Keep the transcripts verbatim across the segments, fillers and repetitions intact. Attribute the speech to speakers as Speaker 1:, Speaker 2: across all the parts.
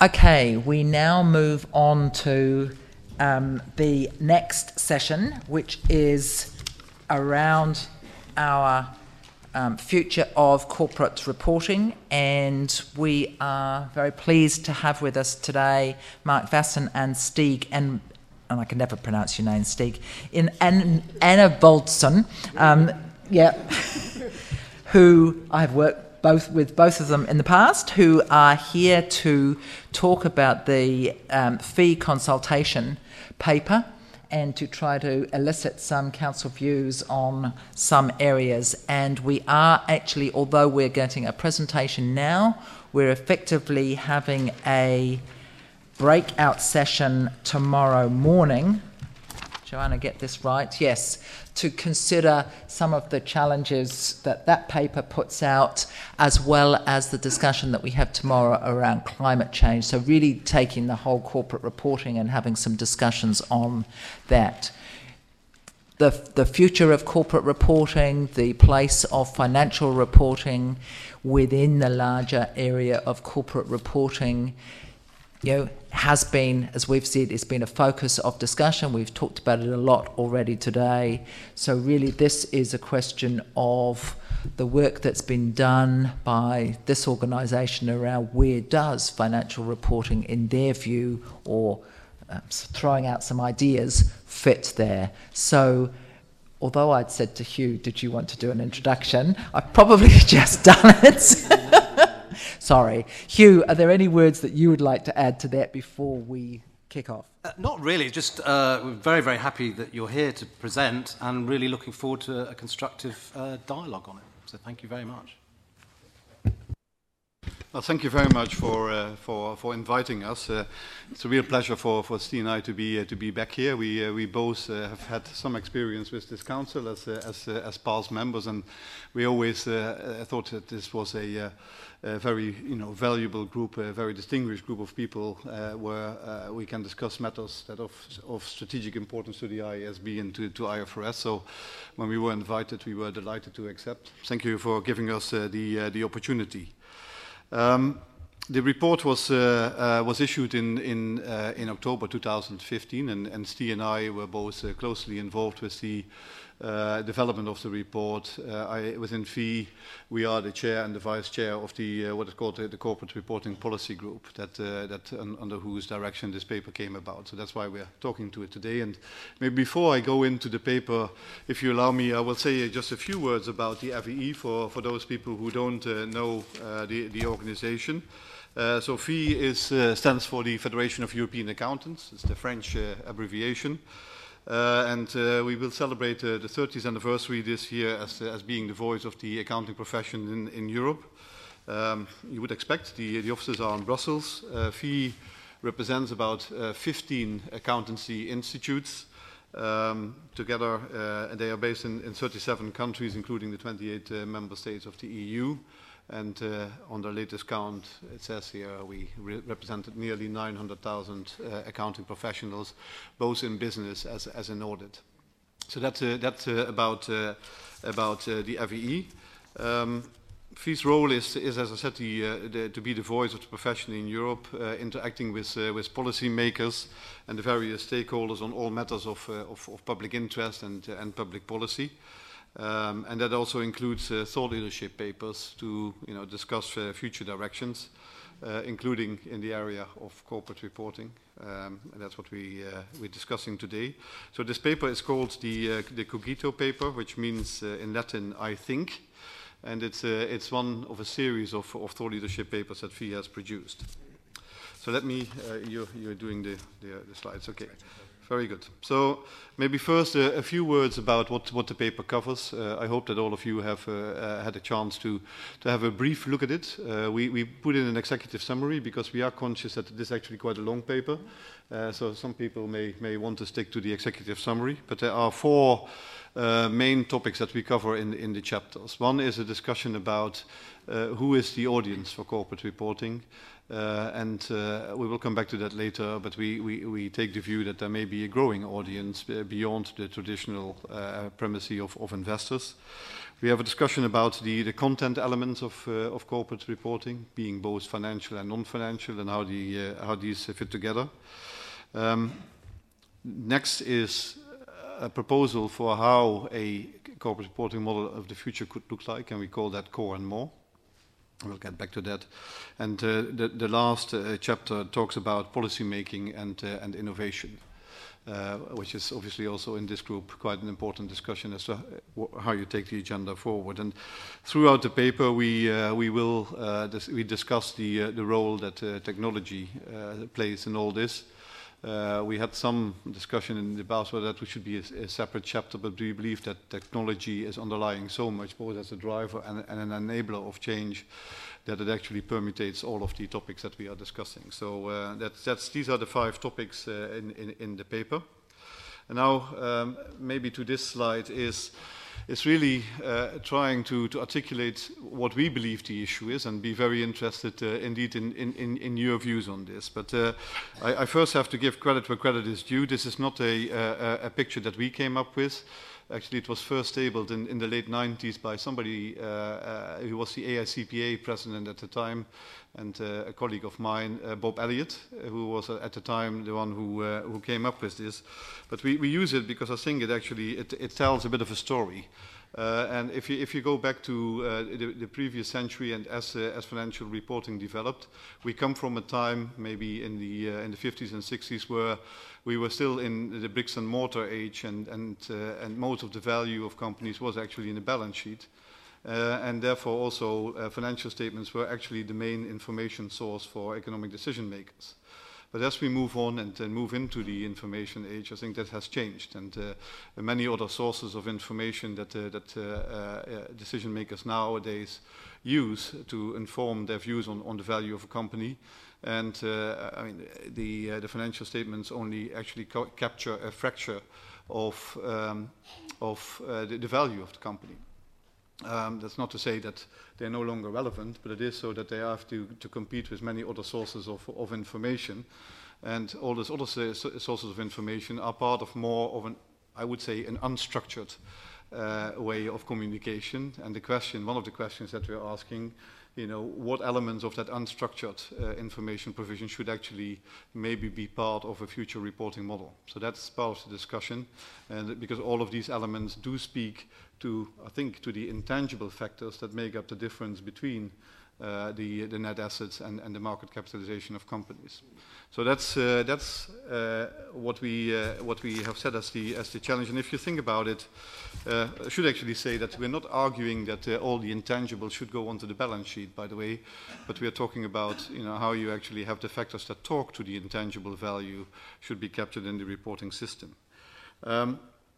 Speaker 1: Okay, we now move on to um, the next session, which is around our um, future of corporate reporting, and we are very pleased to have with us today Mark Vasson and Stig, and, and I can never pronounce your name, Stig, in An- Anna Boldson, um, yeah, who I've worked both with both of them in the past, who are here to talk about the um, fee consultation paper and to try to elicit some council views on some areas. And we are actually, although we're getting a presentation now, we're effectively having a breakout session tomorrow morning. Joanna, get this right? Yes, to consider some of the challenges that that paper puts out, as well as the discussion that we have tomorrow around climate change. So really taking the whole corporate reporting and having some discussions on that. The, the future of corporate reporting, the place of financial reporting within the larger area of corporate reporting, you know, has been, as we've said, it's been a focus of discussion. We've talked about it a lot already today. So really this is a question of the work that's been done by this organisation around where does financial reporting, in their view, or um, throwing out some ideas, fit there. So although I'd said to Hugh, did you want to do an introduction? I've probably just done it. Sorry. Hugh, are there any words that you would like to add to that before we kick off?
Speaker 2: Uh, not really, just uh, we're very, very happy that you're here to present and really looking forward to a constructive uh, dialogue on it. So thank you very much.
Speaker 3: Well, thank you very much for uh, for for inviting us. Uh, it's a real pleasure for for Steve and I to be uh, to be back here. We uh, we both uh, have had some experience with this council as uh, as uh, as past members, and we always uh, thought that this was a, uh, a very you know valuable group, a very distinguished group of people, uh, where uh, we can discuss matters that of of strategic importance to the I A S B and to to I F R S. So, when we were invited, we were delighted to accept. Thank you for giving us uh, the uh, the opportunity. Um, the report was uh, uh, was issued in in uh, in October two thousand fifteen, and, and Steve and I were both uh, closely involved with the uh, development of the report. Uh, I, within F I, we are the chair and the vice chair of the uh, what is called the, the Corporate Reporting Policy Group, that uh, that un, under whose direction this paper came about. So that's why we're talking to it today. And maybe before I go into the paper, if you allow me, I will say just a few words about the F E E for for those people who don't uh, know uh, the the organization. Uh, so F I is, uh, stands for the Federation of European Accountants. It's the French uh, abbreviation. Uh, and uh, we will celebrate uh, the thirtieth anniversary this year as, uh, as being the voice of the accounting profession in, in Europe. Um, you would expect the, the offices are in Brussels. Uh, F I represents about uh, fifteen accountancy institutes. Um, together, uh, and they are based in, in thirty-seven countries, including the twenty-eight uh, member states of the E U. And uh, on the latest count, it says here we re represented nearly nine hundred thousand uh, accounting professionals, both in business as, as in audit. So that's, uh, that's uh, about, uh, about uh, the F E E. Um, F I's role is, is, as I said, the, uh, the, to be the voice of the profession in Europe, uh, interacting with, uh, with policy makers and the various stakeholders on all matters of, uh, of, of public interest and, uh, and public policy. Um, and that also includes uh, thought leadership papers to you know, discuss uh, future directions, uh, including in the area of corporate reporting. Um, and that's what we, uh, we're discussing today. So this paper is called the, uh, the Cogito paper, which means uh, in Latin, I think. And it's, uh, it's one of a series of, of thought leadership papers that F I has produced. So let me, uh, you're, you're doing the, the, the slides, okay. Very good. So maybe first uh, a few words about what, what the paper covers. Uh, I hope that all of you have uh, uh, had a chance to, to have a brief look at it. Uh, we, we put in an executive summary because we are conscious that this is actually quite a long paper. Uh, so some people may, may want to stick to the executive summary. But there are four uh, main topics that we cover in, in the chapters. One is a discussion about uh, who is the audience for corporate reporting. Uh, and uh, we will come back to that later, but we, we, we take the view that there may be a growing audience uh, beyond the traditional uh, primacy of, of investors. We have a discussion about the, the content elements of, uh, of corporate reporting, being both financial and non-financial, and how, the, uh, how these fit together. Um, next is a proposal for how a corporate reporting model of the future could look like, and we call that Core and More. We'll get back to that. And uh, the, the last uh, chapter talks about policy making and, uh, and innovation, uh, which is obviously also in this group quite an important discussion as to how you take the agenda forward. And throughout the paper, we, uh, we will uh, dis we discuss the, uh, the role that uh, technology uh, plays in all this. Uh, we had some discussion in the past whether that should be a, a separate chapter, but we believe that technology is underlying so much, both as a driver and, and an enabler of change, that it actually permutates all of the topics that we are discussing. So uh, that's, that's, these are the five topics uh, in, in, in the paper. And now, um, maybe to this slide is, is really uh, trying to, to articulate what we believe the issue is, and be very interested uh, indeed in, in, in your views on this. But uh, I, I first have to give credit where credit is due. This is not a, a, a picture that we came up with. Actually, it was first tabled in, in the late nineties by somebody uh, uh, who was the A I C P A president at the time, and uh, a colleague of mine, uh, Bob Elliott, uh, who was uh, at the time the one who, uh, who came up with this. But we, we use it because I think it actually it, it tells a bit of a story. Uh, and if you, if you go back to uh, the, the previous century, and as, uh, as financial reporting developed, we come from a time maybe in the, uh, in the fifties and sixties where we were still in the bricks and mortar age, and, and, uh, and most of the value of companies was actually in the balance sheet. Uh, and therefore also uh, financial statements were actually the main information source for economic decision makers. But as we move on and, and move into the information age, I think that has changed, and uh, many other sources of information that, uh, that uh, uh, decision makers nowadays use to inform their views on, on the value of a company. And uh, I mean, the, uh, the financial statements only actually capture a fracture of, um, of uh, the, the value of the company. Um, that's not to say that they're no longer relevant, but it is so that they have to, to compete with many other sources of, of information. And all those other sources of information are part of more of an, I would say, an unstructured uh, way of communication. And the question, one of the questions that we're asking, you know, what elements of that unstructured uh, information provision should actually maybe be part of a future reporting model. So that's part of the discussion, and because all of these elements do speak to, I think, to the intangible factors that make up the difference between uh, the, the net assets and, and the market capitalization of companies. So that's, uh, that's uh, what, we, uh, what we have set as the, as the challenge. And if you think about it, uh, I should actually say that we're not arguing that uh, all the intangibles should go onto the balance sheet, by the way, but we are talking about, you know, how you actually have the factors that talk to the intangible value should be captured in the reporting system. Um,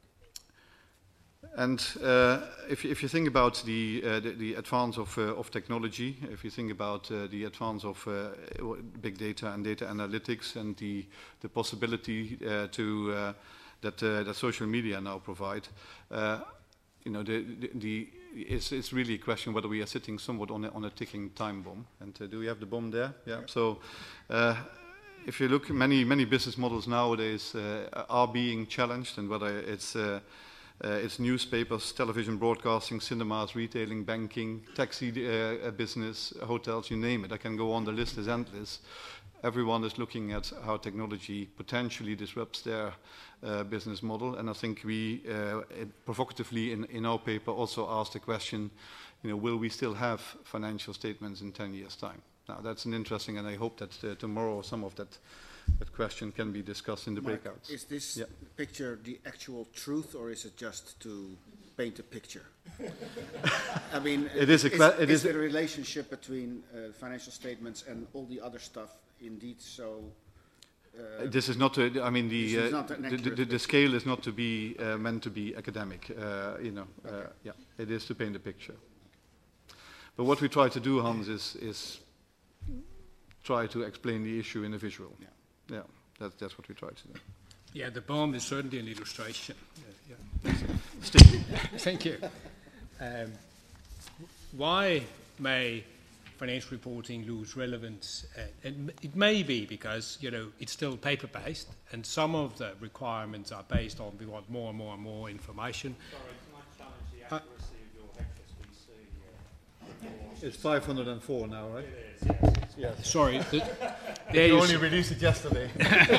Speaker 3: And uh, if, if you think about the, uh, the, the advance of, uh, of technology, if you think about uh, the advance of uh, big data and data analytics, and the, the possibility uh, to, uh, that, uh, that social media now provide, uh, you know, the, the, the, it's, it's really a question whether we are sitting somewhat on a, on a ticking time bomb. And uh, do we have the bomb there? Yeah. So uh, if you look, many, many business models nowadays uh, are being challenged, and whether it's uh, Uh, it's newspapers, television broadcasting, cinemas, retailing, banking, taxi uh, business, hotels, you name it. I can go on, the list is endless. Everyone is looking at how technology potentially disrupts their uh, business model. And I think we, uh, it, provocatively in, in our paper, also asked the question, you know, will we still have financial statements in ten years' time? Now, that's an interesting, and I hope that uh, tomorrow some of that That question can be discussed in the
Speaker 4: Mark,
Speaker 3: breakouts.
Speaker 4: is this
Speaker 3: yeah.
Speaker 4: picture the actual truth, or is it just to paint a picture? I mean,
Speaker 3: it is, a
Speaker 4: is,
Speaker 3: it
Speaker 4: is
Speaker 3: is
Speaker 4: the relationship between uh, financial statements and all the other stuff indeed so? Uh,
Speaker 3: this is not. A, I mean, the, uh,
Speaker 4: not
Speaker 3: the, the, the scale is not to be uh, meant to be academic. Uh, you know, uh, okay. yeah, it is to paint a picture. But what we try to do, Hans, is is try to explain the issue in a visual. Yeah. Yeah, that's, that's what we try to do.
Speaker 5: Yeah, the bomb is certainly an illustration. Yeah. Steve. Thank you. Um, why may financial reporting lose relevance? Uh, and it may be because, you know, it's still paper-based, and some of the requirements are based on we want more and more and more information.
Speaker 6: Sorry, can I challenge the accuracy uh, of your H S B C? Uh,
Speaker 3: It's five hundred four now, right?
Speaker 6: it is, yes. It's
Speaker 3: Yes.
Speaker 5: Sorry, the, there
Speaker 3: You
Speaker 5: is,
Speaker 3: only released it yesterday.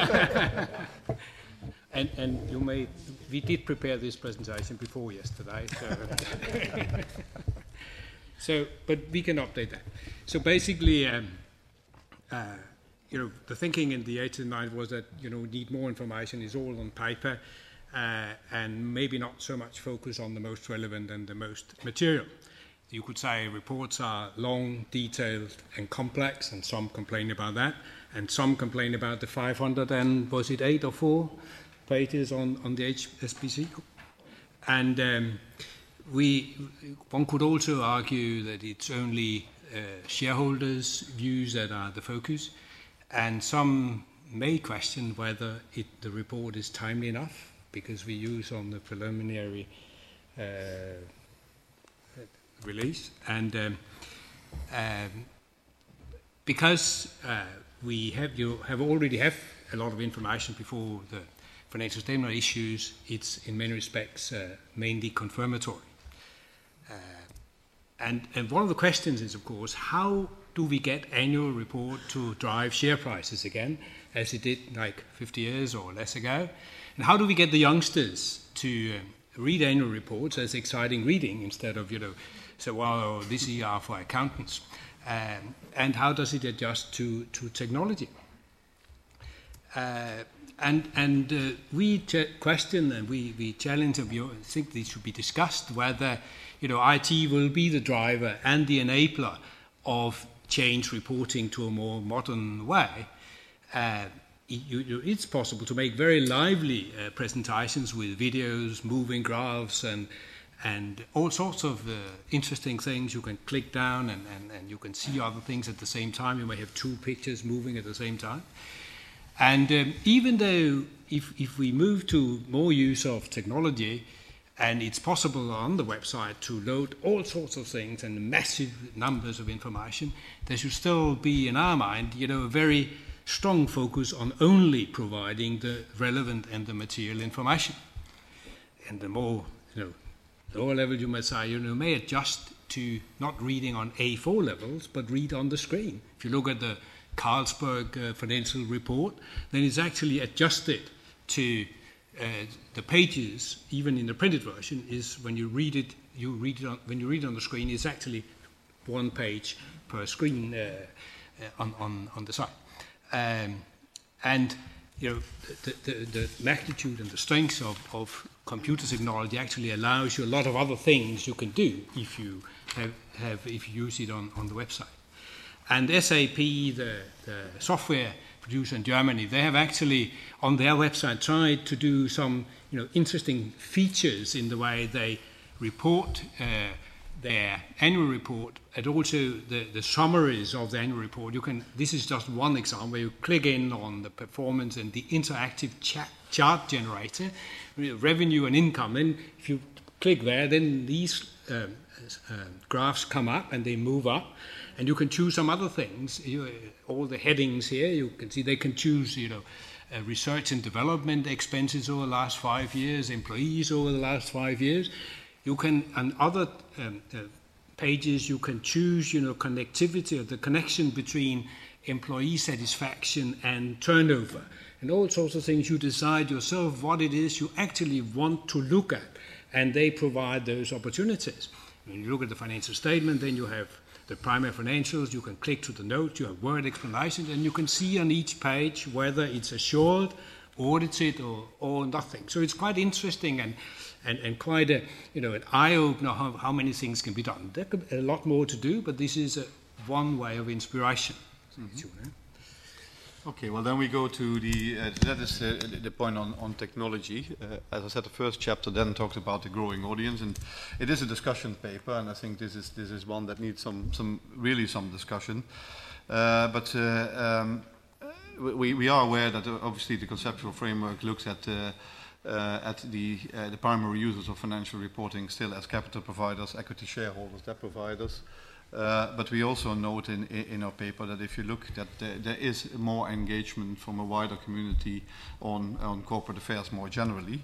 Speaker 5: and, and you may, we did prepare this presentation before yesterday, so, so but we can update that. So basically, um, uh, you know, the thinking in the eight and nine was that, you know, we need more information, it's all on paper, uh, and maybe not so much focus on the most relevant and the most material. You could say reports are long, detailed, and complex, and some complain about that, and some complain about the five hundred and was it eight or four pages on, on the H S B C? And um, we, one could also argue that it's only uh, shareholders' views that are the focus, and some may question whether it, the report is timely enough, because we use on the preliminary uh, release, and um, um, because uh, we have you have already have a lot of information before the financial statement issues, it's in many respects uh, mainly confirmatory. Uh, and, and one of the questions is, of course, how do we get annual report to drive share prices again, as it did like fifty years or less ago? And how do we get the youngsters to um, read annual reports as exciting reading instead of, you know, so, well, this is for accountants? Um, and how does it adjust to, to technology? Uh, and and uh, we ch- question and we, we challenge, of you, I think these should be discussed, whether, you know, I T will be the driver and the enabler of change reporting to a more modern way. Uh, you, you, it's possible to make very lively uh, presentations with videos, moving graphs, and and all sorts of uh, interesting things. You can click down and, and, and you can see other things at the same time. You may have two pictures moving at the same time. And um, even though if, if we move to more use of technology, and it's possible on the website to load all sorts of things and massive numbers of information, there should still be, in our mind, you know, a very strong focus on only providing the relevant and the material information. And the more, you know, lower level, you might say, you know, may adjust to not reading on A four levels, but read on the screen. If you look at the Carlsberg uh, financial report, then it's actually adjusted to uh, the pages, even in the printed version, is when you read it, you read it on, when you read it on the screen, it's actually one page per screen uh, uh, on, on, on the side. Um, and, you know, the, the, the magnitude and the strength of, of computer technology actually allows you a lot of other things you can do if you have, have if you use it on, on the website. And S A P, the, the software producer in Germany, they have actually on their website tried to do some, you know, interesting features in the way they report uh, their annual report, and also the, the summaries of the annual report. You can. This is just one example where you click in on the performance and the interactive chat, chart generator, revenue and income. Then if you click there, then these um, uh, graphs come up and they move up. And you can choose some other things. You, all the headings here, you can see they can choose, you know, uh, research and development expenses over the last five years, employees over the last five years. You can, on other um, uh, pages, you can choose, you know, connectivity or the connection between employee satisfaction and turnover. And all sorts of things. You decide yourself what it is you actually want to look at. And they provide those opportunities. When you look at the financial statement, then you have the primary financials, you can click to the note, you have word explanations, and you can see on each page whether it's assured, audited, or, or nothing. So it's quite interesting and, and, and quite a, you know, an eye-opener how, how many things can be done. There could be a lot more to do, but this is a, one way of inspiration. Mm-hmm.
Speaker 3: Okay, well then we go to the, uh, that is uh, the point on, on technology. Uh, as I said, the first chapter then talked about the growing audience, and it is a discussion paper, and I think this is this is one that needs some, some really some discussion. Uh, but uh, um, we, we are aware that uh, obviously the conceptual framework looks at uh, uh, at the, uh, the primary users of financial reporting still as capital providers, equity shareholders, debt providers. Uh, but we also note in, in our paper that if you look, that there, there is more engagement from a wider community on, on corporate affairs more generally,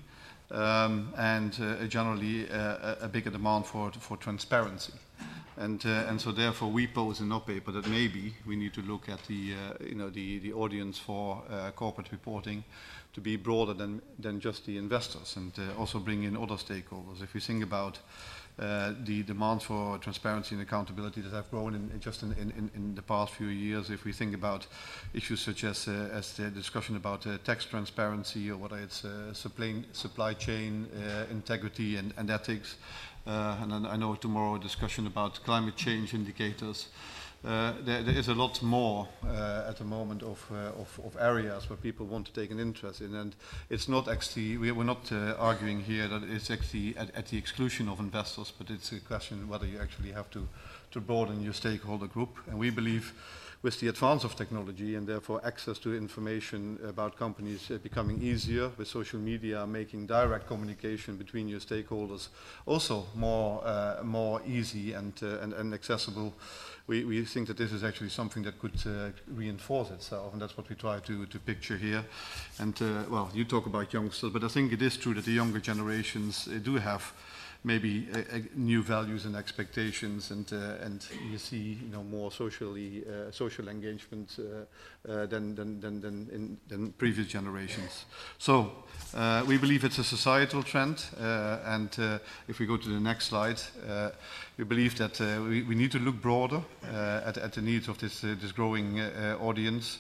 Speaker 3: um, and uh, generally uh, a bigger demand for, for transparency. And, uh, and so therefore we pose in our paper that maybe we need to look at the, uh, you know, the, the audience for uh, corporate reporting to be broader than, than just the investors, and uh, also bring in other stakeholders. If we think about Uh, the demand for transparency and accountability that have grown in, in just in, in, in the past few years. If we think about issues such as, uh, as the discussion about uh, tax transparency, or whether it's uh, supply, supply chain uh, integrity and, and ethics, uh, and then I know tomorrow a discussion about climate change indicators. Uh, there, there is a lot more uh, at the moment of, uh, of, of areas where people want to take an interest in, and it's not actually, we, we're not uh, arguing here that it's actually at, at the exclusion of investors, but it's a question whether you actually have to, to broaden your stakeholder group. And we believe with the advance of technology and therefore access to information about companies uh, becoming easier, with social media making direct communication between your stakeholders also more, uh, more easy and, uh, and, and accessible. We, we think that this is actually something that could uh, reinforce itself, and that's what we try to, to picture here. And, uh, well, you talk about youngsters, but I think it is true that the younger generations uh, do have maybe uh, uh, new values and expectations, and, uh, and you see, you know, more socially, uh, social engagement uh, uh, than, than, than, than, in, than previous generations. So uh, we believe it's a societal trend, uh, and uh, if we go to the next slide, uh, we believe that uh, we, we need to look broader uh, at, at the needs of this, uh, this growing uh, audience.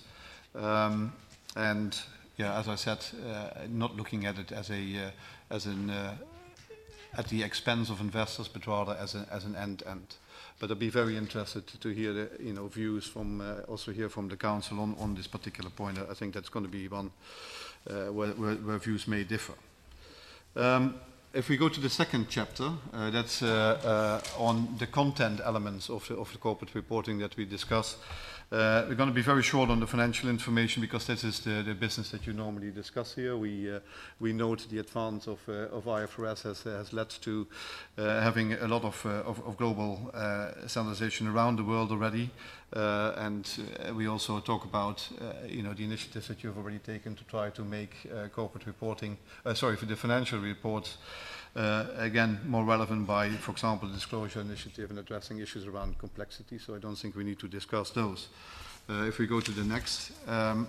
Speaker 3: Um, and yeah, as I said, uh, not looking at it as a uh, as an uh, at the expense of investors, but rather as, a, as an end-end. But I'd be very interested to, to hear the, you know, views from uh, also hear from the council on, on this particular point. I think that's going to be one uh, where, where, where views may differ. Um, If we go to the second chapter, uh, that's uh, uh, on the content elements of the, of the corporate reporting that we discuss. Uh, we're going to be very short on the financial information because this is the, the business that you normally discuss here. We, uh, we note the advance of, uh, of I F R S has, has led to uh, having a lot of, uh, of, of global uh, standardization around the world already. Uh, and uh, we also talk about uh, you know, the initiatives that you've already taken to try to make uh, corporate reporting, uh, sorry, for the financial reports, uh, again, more relevant by, for example, the disclosure initiative and addressing issues around complexity. So I don't think we need to discuss those. Uh, if we go to the next, um,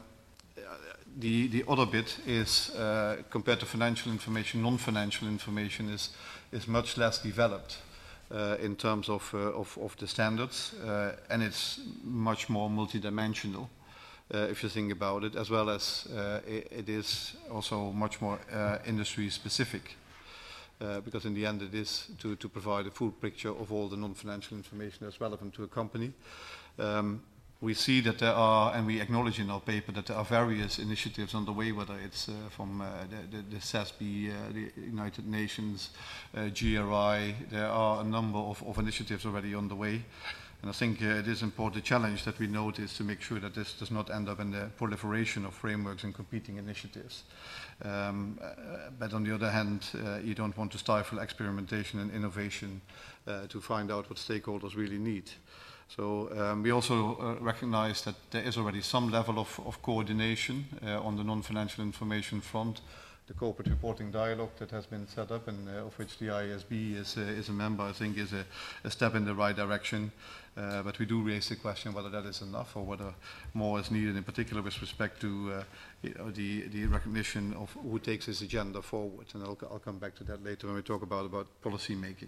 Speaker 3: the, the other bit is, uh, compared to financial information, non-financial information is, is much less developed. Uh, in terms of, uh, of, of the standards, uh, and it's much more multidimensional uh, if you think about it, as well as uh, it, it is also much more uh, industry specific, uh, because in the end it is to, to provide a full picture of all the non-financial information that's relevant to a company. Um, We see that there are, and we acknowledge in our paper, that there are various initiatives underway, whether it's uh, from uh, the, the, the S A S B, uh, the United Nations, uh, G R I. There are a number of, of initiatives already underway. And I think uh, it is important. The challenge that we note is to make sure that this does not end up in the proliferation of frameworks and competing initiatives. Um, uh, but on the other hand, uh, you don't want to stifle experimentation and innovation uh, to find out what stakeholders really need. So um, we also uh, recognize that there is already some level of, of coordination uh, on the non-financial information front. The corporate reporting dialogue that has been set up, and uh, of which the I A S B is, uh, is a member, I think is a, a step in the right direction. Uh, but we do raise the question whether that is enough or whether more is needed, in particular with respect to uh, you know, the, the recognition of who takes this agenda forward. And I'll, I'll come back to that later when we talk about, about policy making.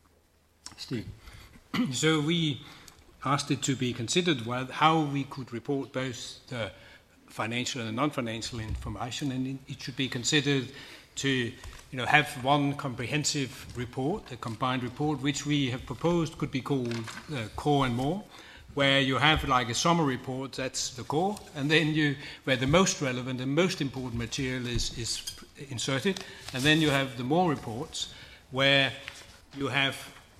Speaker 3: Steve.
Speaker 5: So we asked it to be considered well, how we could report both the financial and non-financial information, and it should be considered to you know, have one comprehensive report, a combined report, which we have proposed could be called uh, Core and More, where you have like a summary report, that's the core, and then you, where the most relevant and most important material is, is inserted, and then you have the More reports, where you have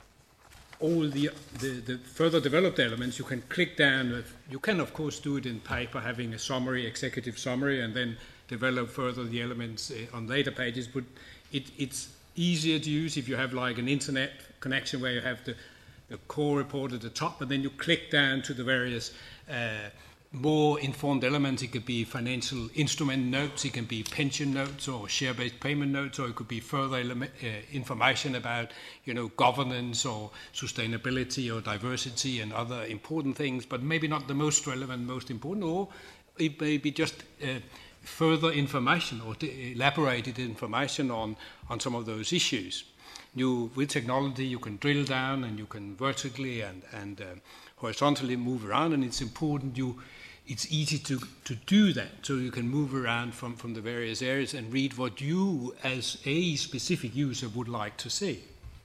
Speaker 5: all the, the, the further developed elements. You can click down. You can, of course, do it in paper, having a summary, executive summary, and then develop further the elements uh, on later pages, but it, it's easier to use if you have like an internet connection where you have the, the core report at the top, and then you click down to the various uh, more informed elements. It could be financial instrument notes, it can be pension notes or share-based payment notes, or it could be further element, uh, information about, you know, governance or sustainability or diversity and other important things, but maybe not the most relevant, most important, or it may be just uh, further information or elaborated information on, on some of those issues. You, with technology, you can drill down and you can vertically and, and uh, horizontally move around, and it's important you it's easy to, to do that, so you can move around from, from the various areas and read what you, as a specific user, would like to see.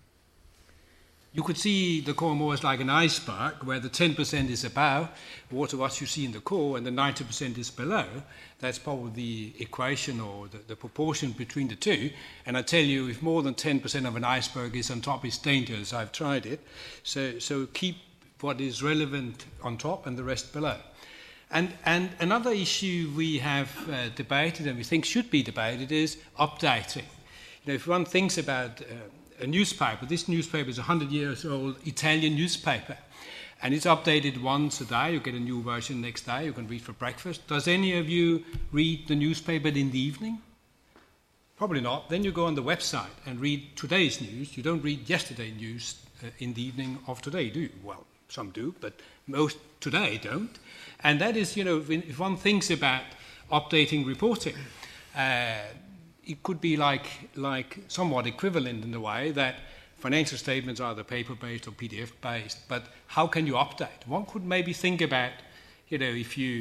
Speaker 5: You could see the core more as like an iceberg, where the ten percent is above what what you see in the core, and the ninety percent is below. That's probably the equation or the, the proportion between the two. And I tell you, if more than ten percent of an iceberg is on top, it's dangerous. I've tried it. So, so keep what is relevant on top and the rest below. And, and another issue we have uh, debated and we think should be debated is updating. You know, if one thinks about uh, a newspaper, this newspaper is a hundred years old Italian newspaper, and it's updated once a day. You get a new version next day, you can read for breakfast. Does any of you read the newspaper in the evening? Probably not. Then you go on the website and read today's news. You don't read yesterday's news uh, in the evening of today, do you? Well, some do, but most today don't. And that is, you know, if one thinks about updating reporting, uh, it could be like, like somewhat equivalent in the way that financial statements are either paper-based or P D F-based, but how can you update? One could maybe think about, you know, if you,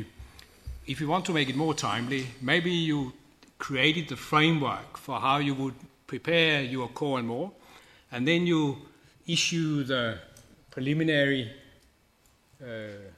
Speaker 5: if you want to make it more timely, maybe you created the framework for how you would prepare your core and more, and then you issue the preliminary uh,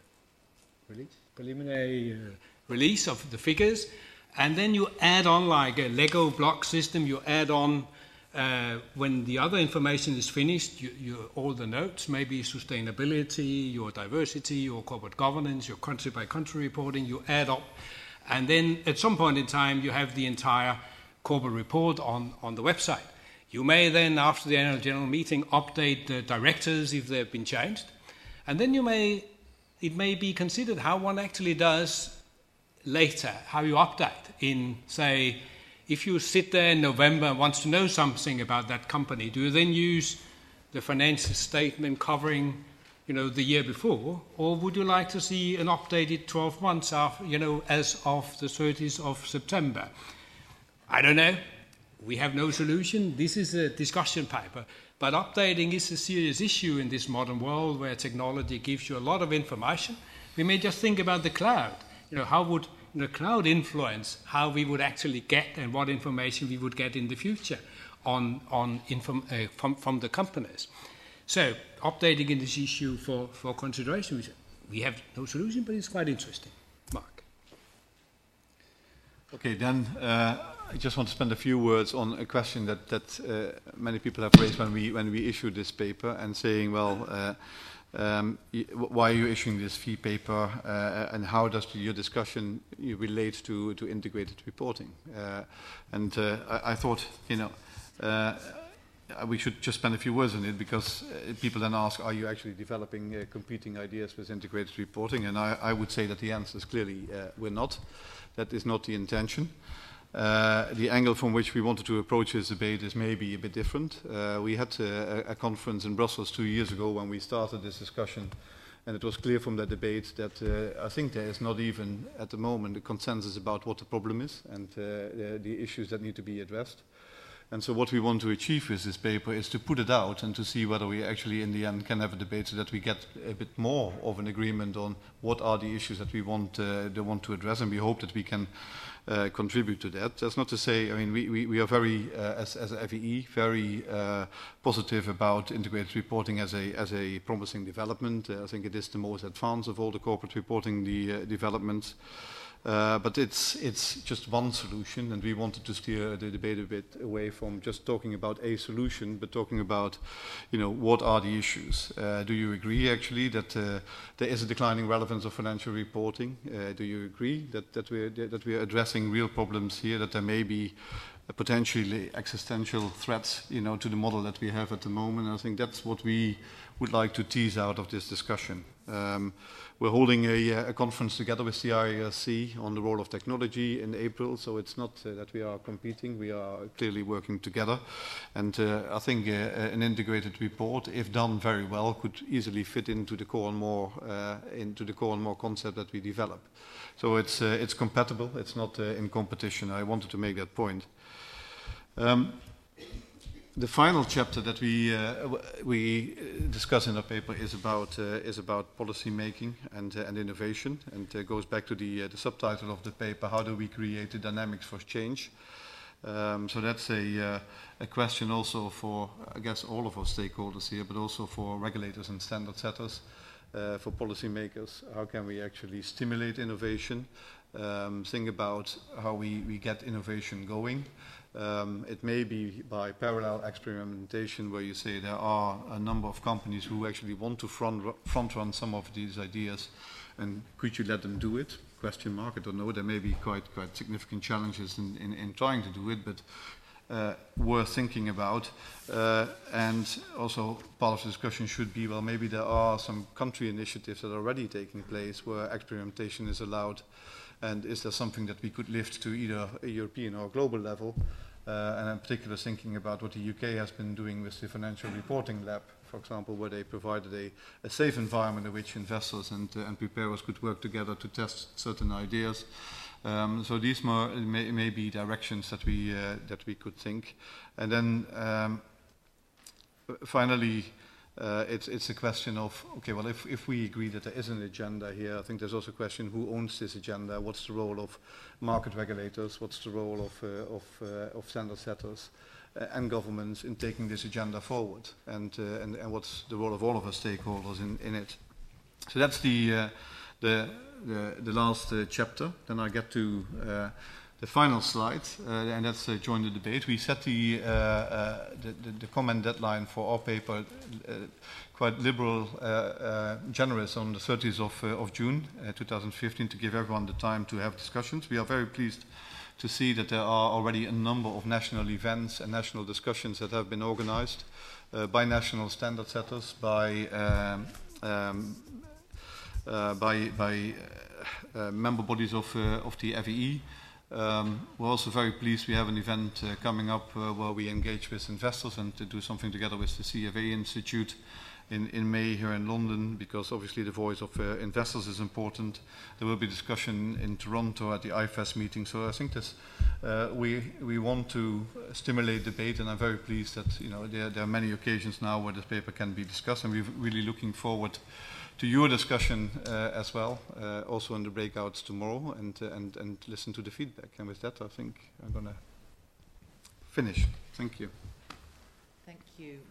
Speaker 5: release, preliminary uh, release of the figures, and then you add on like a Lego block system. You add on uh, when the other information is finished, you, you, all the notes, maybe sustainability, your diversity, your corporate governance, your country by country reporting. You add up, and then at some point in time, you have the entire corporate report on on the website. You may then, after the annual general meeting, update the directors if they've been changed, and then you may. It may be considered how one actually does later, how you update in, say, if you sit there in November and wants to know something about that company, do you then use the financial statement covering, you know, the year before, or would you like to see an updated twelve months after, you know, as of the thirtieth of September? I don't know. We have no solution. This is a discussion paper. But updating is a serious issue in this modern world where technology gives you a lot of information. We may just think about the cloud. You know, how would the cloud influence how we would actually get and what information we would get in the future on, on inform, uh, from, from the companies? So updating in this issue for, for consideration, we have no solution, but it's quite interesting. Mark.
Speaker 3: Okay, then uh, I just want to spend a few words on a question that, that uh, many people have raised when we, when we issued this paper, and saying, well, uh, um, why are you issuing this fee paper, uh, and how does your discussion relate to, to integrated reporting? Uh, and uh, I, I thought, you know, uh, we should just spend a few words on it, because uh, people then ask, are you actually developing uh, competing ideas with integrated reporting? And I, I would say that the answer is clearly uh, we're not. That is not the intention. Uh, the angle from which we wanted to approach this debate is maybe a bit different. Uh, we had a, a conference in Brussels two years ago when we started this discussion, and it was clear from that debate that uh, I think there is not even at the moment a consensus about what the problem is and uh, the, the issues that need to be addressed. And so what we want to achieve with this paper is to put it out and to see whether we actually in the end can have a debate so that we get a bit more of an agreement on what are the issues that we want, uh, they want to address, and we hope that we can uh, contribute to that. That's not to say, I mean, we, we, we are very, uh, as, as a F E E, very uh, positive about integrated reporting as a, as a promising development. Uh, I think it is the most advanced of all the corporate reporting the, uh, developments. Uh, but it's it's just one solution, and we wanted to steer the debate a bit away from just talking about a solution, but talking about, you know, what are the issues? Uh, do you agree actually that uh, there is a declining relevance of financial reporting? Uh, do you agree that that we are that we are addressing real problems here? That there may be uh, potentially existential threats, you know, to the model that we have at the moment? And I think that's what we would like to tease out of this discussion. Um, we're holding a, a conference together with the I R C on the role of technology in April, so it's not uh, that we are competing, we are clearly working together. And uh, I think uh, an integrated report, if done very well, could easily fit into the core and more, uh, into the core and more concept that we develop. So it's, uh, it's compatible, it's not uh, in competition. I wanted to make that point. Um, The final chapter that we uh, we discuss in our paper is about uh, is about policy making and uh, and innovation, and uh, goes back to the uh, the subtitle of the paper: How do we create the dynamics for change? Um, so that's a uh, a question also for, I guess, all of our stakeholders here, but also for regulators and standard setters, uh, for policymakers. How can we actually stimulate innovation? Um, think about how we we get innovation going. Um, it may be by parallel experimentation, where you say there are a number of companies who actually want to front, front run some of these ideas, and could you let them do it? Question mark, I don't know. There may be quite quite significant challenges in, in, in trying to do it, but uh, worth thinking about. Uh, and also part of the discussion should be, well, maybe there are some country initiatives that are already taking place where experimentation is allowed. And is there something that we could lift to either a European or global level? Uh, and in particular thinking about what the U K has been doing with the Financial Reporting Lab, for example, where they provided a, a safe environment in which investors and, uh, and preparers could work together to test certain ideas. Um, so these more, may, may be directions that we, uh, that we could think. And then um, finally, Uh, it's, it's a question of, okay, well, if, if we agree that there is an agenda here, I think there's also a question who owns this agenda, what's the role of market regulators, what's the role of, uh, of, uh, of standard setters uh, and governments in taking this agenda forward, and, uh, and, and what's the role of all of our stakeholders in, in it. So that's the, uh, the, the, the last uh, chapter. Then I get to uh, the final slide, uh, and that's uh, join the debate. We set the, uh, uh, the, the, the comment deadline for our paper uh, quite liberal, uh, uh, generous on the thirtieth of, uh, of June uh, two thousand fifteen, to give everyone the time to have discussions. We are very pleased to see that there are already a number of national events and national discussions that have been organized uh, by national standard setters, by um, um, uh, by, by uh, uh, member bodies of, uh, of the F E E. Um, we're also very pleased we have an event uh, coming up uh, where we engage with investors and to do something together with the C F A Institute in, in May here in London, because obviously the voice of uh, investors is important. There will be discussion in Toronto at the I F E S meeting. So I think this, uh, we, we want to stimulate debate, and I'm very pleased that, you know, there, there are many occasions now where this paper can be discussed, and we're really looking forward to your discussion uh, as well, uh, also in the breakouts tomorrow, and, uh, and, and listen to the feedback. And with that, I think I'm going to finish. Thank you.
Speaker 1: Thank you.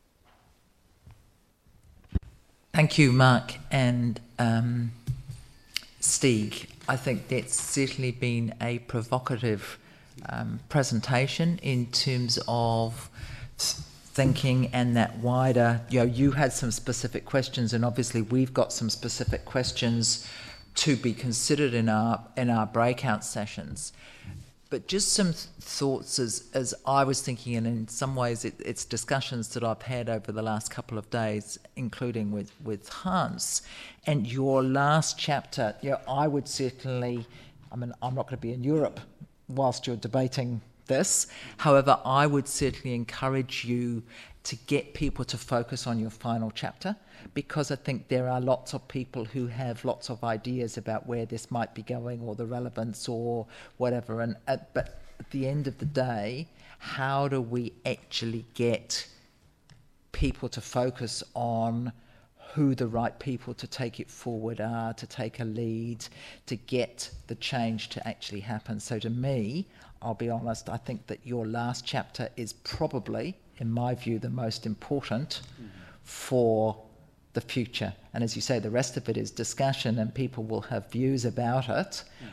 Speaker 1: Thank you, Mark and um, Stieg. I think that's certainly been a provocative um, presentation in terms of thinking and that wider, you know, you had some specific questions, and obviously we've got some specific questions to be considered in our in our breakout sessions. But just some th- thoughts as as I was thinking, and in some ways it, it's discussions that I've had over the last couple of days, including with, with Hans. And your last chapter, you know, I would certainly, I mean, I'm not going to be in Europe whilst you're debating this. However, I would certainly encourage you to get people to focus on your final chapter, because I think there are lots of people who have lots of ideas about where this might be going or the relevance or whatever. And uh, but at the end of the day, how do we actually get people to focus on who the right people to take it forward are, to take a lead, to get the change to actually happen? So to me, I'll be honest, I think that your last chapter is probably, in my view, the most important mm-hmm. for the future. And as you say, the rest of it is discussion and people will have views about it. Mm-hmm.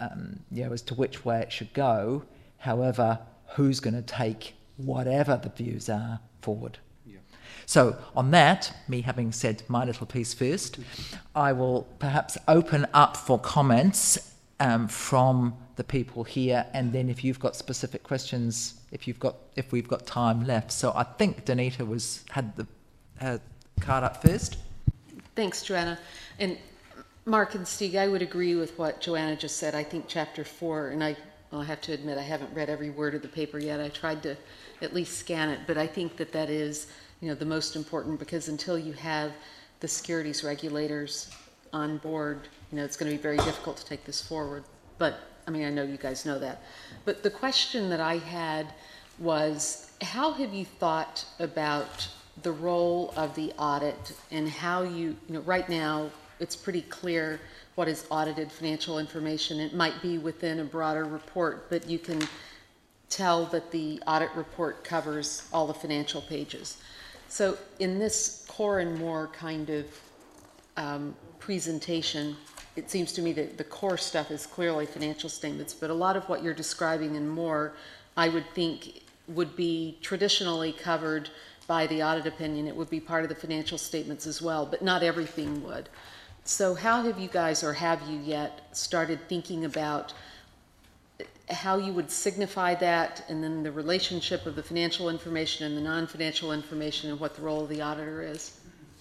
Speaker 1: um, you know, as to which way it should go. However, who's going to take whatever the views are forward? Yeah. So on that, me having said my little piece first, I will perhaps open up for comments um, from the people here, and then if you've got specific questions, if you've got, if we've got time left. So I think Danita was had the uh, card up first.
Speaker 7: Thanks, Joanna. And Mark and Stieg, I would agree with what Joanna just said. I think chapter four, and I, well, I have to admit I haven't read every word of the paper yet. I tried to at least scan it, but I think that that is, you know, the most important, because until you have the securities regulators on board, you know, it's going to be very difficult to take this forward. But I mean, I know you guys know that. But the question that I had was, how have you thought about the role of the audit and how you, you know, right now it's pretty clear what is audited financial information. It might be within a broader report, but you can tell that the audit report covers all the financial pages. So in this Core and More kind of um, presentation, it seems to me that the core stuff is clearly financial statements, but a lot of what you're describing and more, I would think, would be traditionally covered by the audit opinion. It would be part of the financial statements as well, but not everything would. So how have you guys, or have you yet, started thinking about how you would signify that, and then the relationship of the financial information and the non-financial information, and what the role of the auditor is?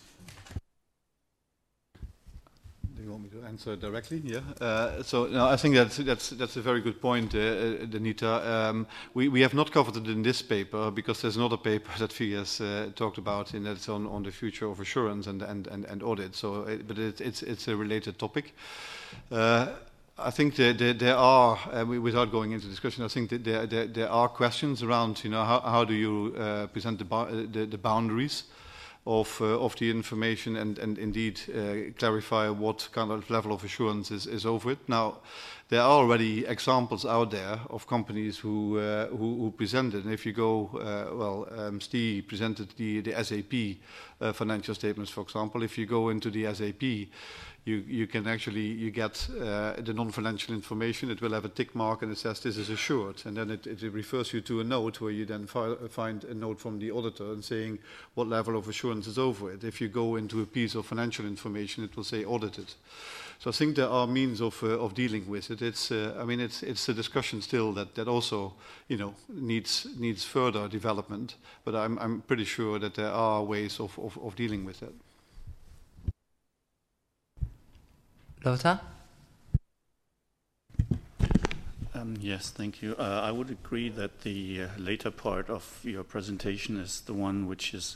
Speaker 3: Do you want me to answer directly? Yeah. Uh, so no, I think that's that's that's a very good point, uh, uh, Danita. Um, we we have not covered it in this paper because there's another paper that Fee has uh, talked about, and that's on on the future of assurance and and and, and audit. So, it, but it, it's it's a related topic. Uh, I think there, there, there are, uh, without going into discussion, I think that there, there, there are questions around, you know, how, how do you uh, present the, the, the boundaries of, uh, of the information, and, and indeed uh, clarify what kind of level of assurance is, is over it. Now, there are already examples out there of companies who, uh, who, who presented, and if you go, uh, well, um, Steve presented the, the S A P uh, financial statements, for example. If you go into the S A P, You, you can actually, you get uh, the non-financial information. It will have a tick mark and it says this is assured. And then it, it refers you to a note where you then fi find a note from the auditor and saying what level of assurance is over it. If you go into a piece of financial information, it will say audited. So I think there are means of, uh, of dealing with it. It's, uh, I mean, it's, it's a discussion still that, that also, you know, needs, needs further development. But I'm, I'm pretty sure that there are ways of, of, of dealing with it.
Speaker 1: Lothar?
Speaker 8: Um, yes, thank you. Uh, I would agree that the uh, later part of your presentation is the one which is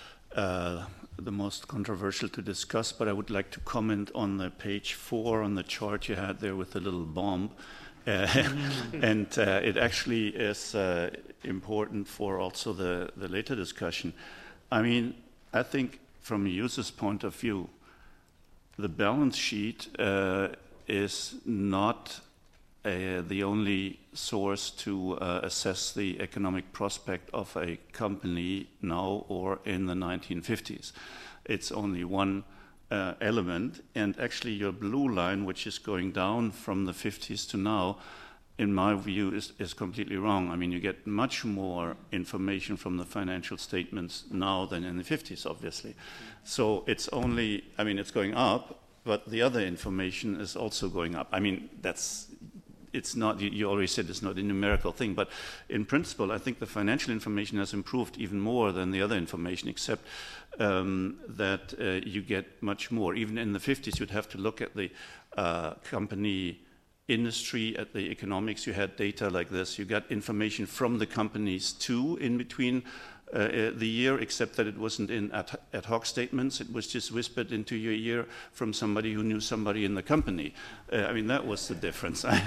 Speaker 8: uh, the most controversial to discuss, but I would like to comment on the page four on the chart you had there with the little bomb. Uh, and uh, it actually is uh, important for also the, the later discussion. I mean, I think from a user's point of view, the balance sheet uh, is not uh, the only source to uh, assess the economic prospect of a company now or in the nineteen fifties. It's only one uh, element, and actually your blue line, which is going down from the fifties to now, in my view, is, is completely wrong. I mean, you get much more information from the financial statements now than in the fifties, obviously. So it's only, I mean, it's going up, but the other information is also going up. I mean, that's, it's not, you, you already said it's not a numerical thing, but in principle, I think the financial information has improved even more than the other information, except um, that uh, you get much more. Even in the fifties, you'd have to look at the uh, company industry, at the economics. You had data like this. You got information from the companies too in between uh, the year, except that it wasn't in ad, ad hoc statements. It was just whispered into your ear from somebody who knew somebody in the company. Uh, I mean, that was the difference. uh,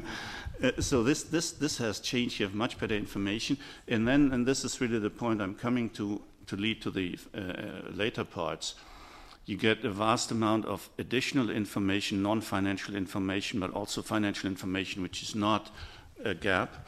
Speaker 8: so this, this, this has changed. You have much better information. And then, and this is really the point I'm coming to, to lead to the uh, later parts. You get a vast amount of additional information, non-financial information, but also financial information, which is not a gap.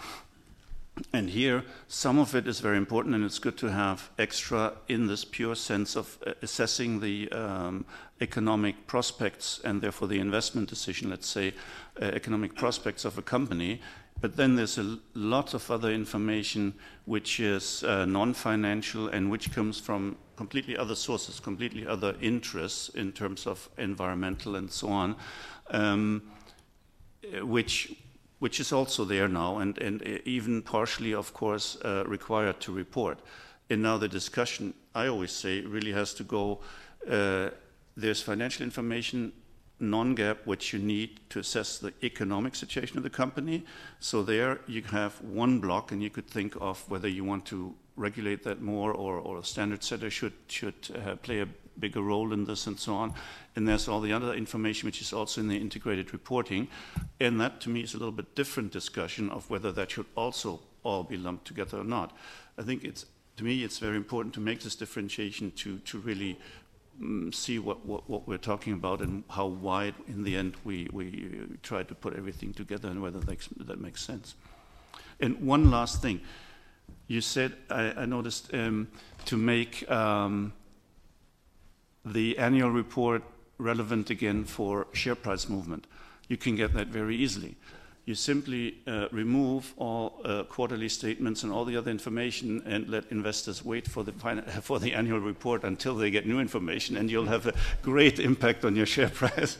Speaker 8: And here, some of it is very important, and it's good to have extra in this pure sense of uh, assessing the um, economic prospects and therefore the investment decision, let's say, uh, economic prospects of a company. But then there's a lot of other information which is uh, non-financial and which comes from completely other sources, completely other interests in terms of environmental and so on, um, which which is also there now and, and even partially, of course, uh, required to report. And now the discussion, I always say, really has to go, uh, there's financial information, non-GAAP, which you need to assess the economic situation of the company. So there you have one block, and you could think of whether you want to regulate that more, or, or a standard setter should, should uh, play a bigger role in this and so on. And there's all the other information which is also in the integrated reporting. And that, to me, is a little bit different discussion of whether that should also all be lumped together or not. I think it's, to me, it's very important to make this differentiation to, to really um, see what, what, what we're talking about and how wide, in the end, we, we try to put everything together and whether that, that makes sense. And one last thing. You said, I, I noticed, um, to make um, the annual report relevant again for share price movement. You can get that very easily. You simply uh, remove all uh, quarterly statements and all the other information and let investors wait for the, for the annual report until they get new information, and you'll have a great impact on your share price.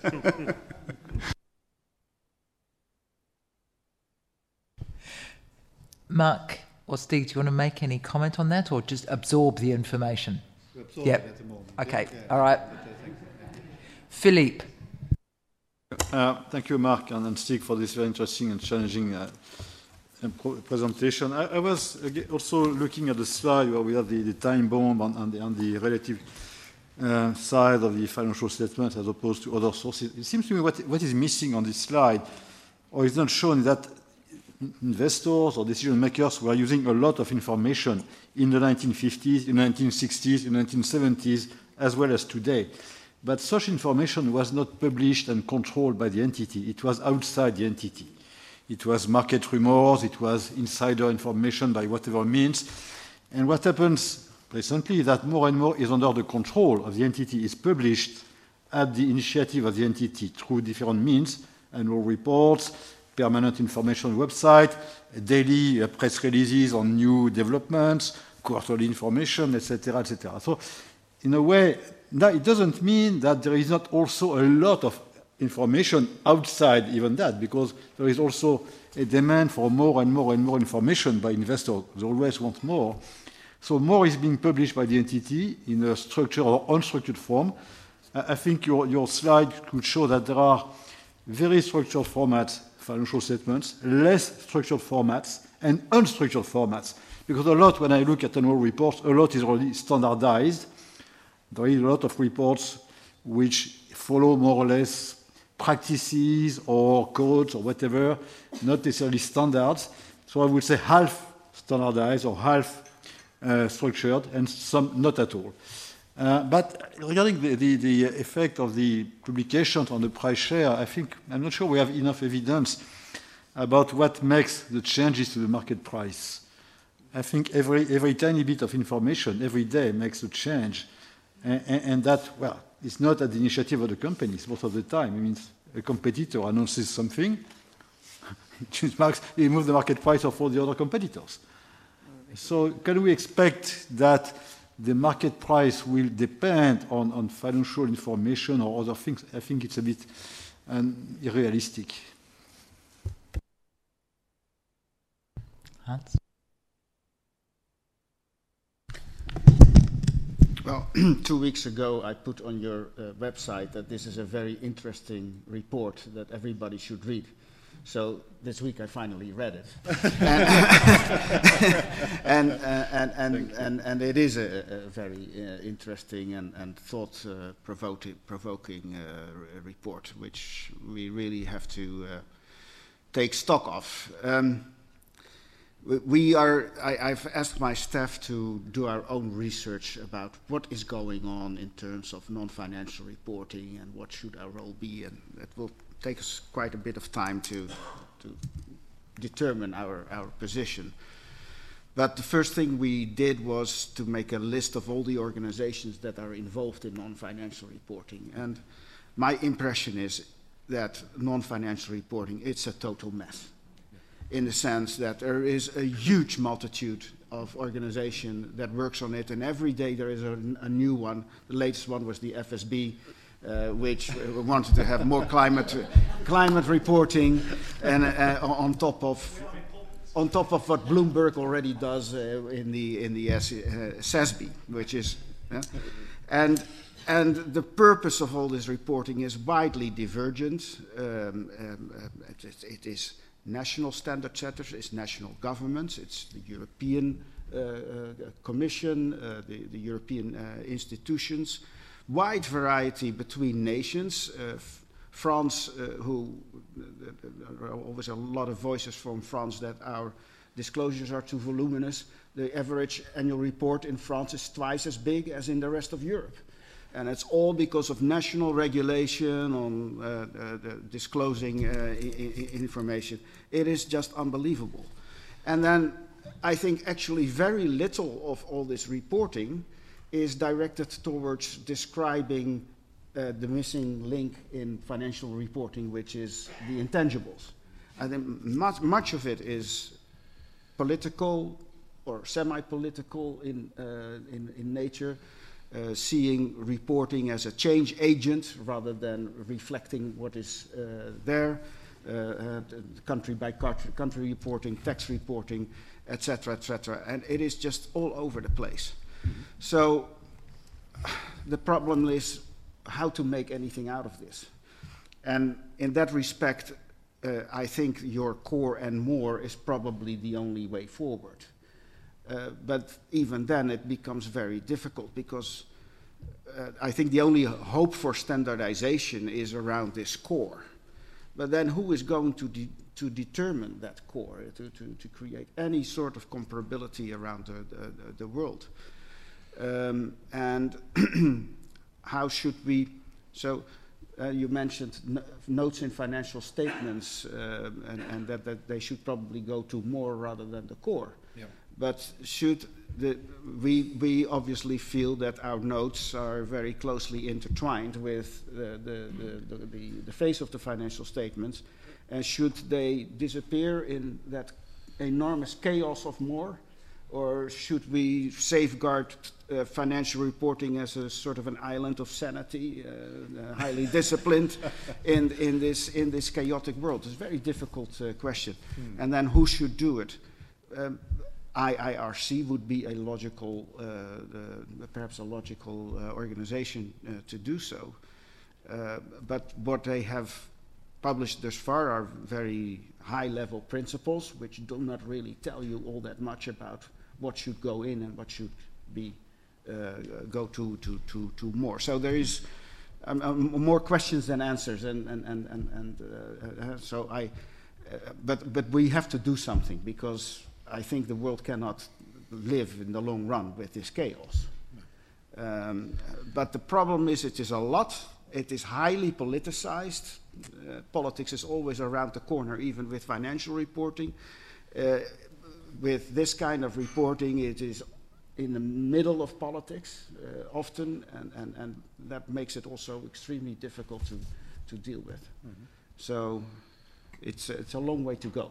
Speaker 1: Mark or Steve, do you want to make any comment on that, or just absorb the information?
Speaker 3: Absorb
Speaker 1: yep.
Speaker 3: it at the moment.
Speaker 1: Okay,
Speaker 3: yeah.
Speaker 1: all right. Philippe.
Speaker 9: Uh, thank you, Mark and, and Stig, for this very interesting and challenging uh, presentation. I, I was also looking at the slide where we have the, the time bomb and, and, the, and the relative uh, side of the financial statement as opposed to other sources. It seems to me what, what is missing on this slide, or is not shown, is that investors or decision makers were using a lot of information in the nineteen fifties, in the nineteen sixties, in the nineteen seventies, as well as today. But such information was not published and controlled by the entity. It was outside the entity. It was market rumors, it was insider information by whatever means. And what happens recently is that more and more is under the control of the entity, is published at the initiative of the entity through different means, annual reports, permanent information website, daily uh, press releases on new developments, quarterly information, et cetera, et cetera. So, in a way, now it doesn't mean that there is not also a lot of information outside even that, because there is also a demand for more and more and more information by investors. They always want more. So more is being published by the entity in a structured or unstructured form. I think your, your slide could show that there are very structured formats, financial statements, less structured formats, and unstructured formats. Because a lot, when I look at annual reports, a lot is already standardized. There is a lot of reports which follow more or less practices or codes or whatever, not necessarily standards. So I would say half standardized or half uh, structured, and some not at all. Uh, but regarding the, the, the effect of the publications on the price share, I think, I'm not sure we have enough evidence about what makes the changes to the market price. I think every, every tiny bit of information every day makes a change. And, and, and that, well, it's not at the initiative of the companies most of the time. It means a competitor announces something, it marks, it moves the market price of all the other competitors. So can we expect that the market price will depend on, on financial information or other things? I think it's a bit um, unrealistic.
Speaker 1: Hans?
Speaker 4: Well, two weeks ago I put on your uh, website that this is a very interesting report that everybody should read. So this week I finally read it. and, uh, and, and, and, and it is a, a very uh, interesting and, and thought-provoking uh, provoking, uh, report, which we really have to uh, take stock of. Um, We are, I, I've asked my staff to do our own research about what is going on in terms of non-financial reporting and what should our role be, and it will take us quite a bit of time to, to determine our, our position. But the first thing we did was to make a list of all the organizations that are involved in non-financial reporting. And my impression is that non-financial reporting, it's a total mess. In the sense that there is a huge multitude of organization that works on it, and every day there is a, a new one. The latest one was the F S B, uh, which uh, wanted to have more climate climate reporting, and uh, on top of on top of what Bloomberg already does uh, in the in the S, uh, S A S B, which is, uh, and and the purpose of all this reporting is widely divergent. Um, um, it, it is national standard setters, it's national governments, it's the European uh, uh, Commission, uh, the, the European uh, institutions, wide variety between nations. Uh, France, uh, who uh, there are always a lot of voices from France that our disclosures are too voluminous. The average annual report in France is twice as big as in the rest of Europe. And it's all because of national regulation on uh, uh, the disclosing uh, I- I information. It is just unbelievable. And then I think actually very little of all this reporting is directed towards describing uh, the missing link in financial reporting, which is the intangibles. I think much, much of it is political or semi-political in, uh, in, in nature. Uh, seeing reporting as a change agent rather than reflecting what is uh, there, uh, uh, country by country, country reporting, tax reporting, et cetera, et cetera. And it is just all over the place. Mm-hmm. So the problem is how to make anything out of this. And in that respect, uh, I think your core and more is probably the only way forward. Uh, but even then it becomes very difficult because uh, I think the only hope for standardization is around this core. But then who is going to, de to determine that core, to, to, to create any sort of comparability around the, the, the world? Um, and how should we, so uh, you mentioned no, notes in financial statements uh, and, and that, that they should probably go to more rather than the core. Yeah. But should the, we, we obviously feel that our notes are very closely intertwined with the, the, the, the, the, the face of the financial statements, and should they disappear in that enormous chaos of more, or should we safeguard uh, financial reporting as a sort of an island of sanity, uh, uh, highly disciplined in, in, this, in this chaotic world? It's a very difficult uh, question. Hmm. And then who should do it? Um, I I R C would be a logical, uh, uh, perhaps a logical uh, organization uh, to do so. Uh, but what they have published thus far are very high-level principles, which do not really tell you all that much about what should go in and what should be uh, go to to to to more. So there is um, um, more questions than answers, and and and and, and uh, so I. Uh, but but we have to do something because I think the world cannot live in the long run with this chaos. Um, but the problem is it is a lot, it is highly politicized. Uh, politics is always around the corner, even with financial reporting. Uh, with this kind of reporting, it is in the middle of politics uh, often, and, and, and that makes it also extremely difficult to, to deal with. Mm-hmm. So it's, it's a long way to go.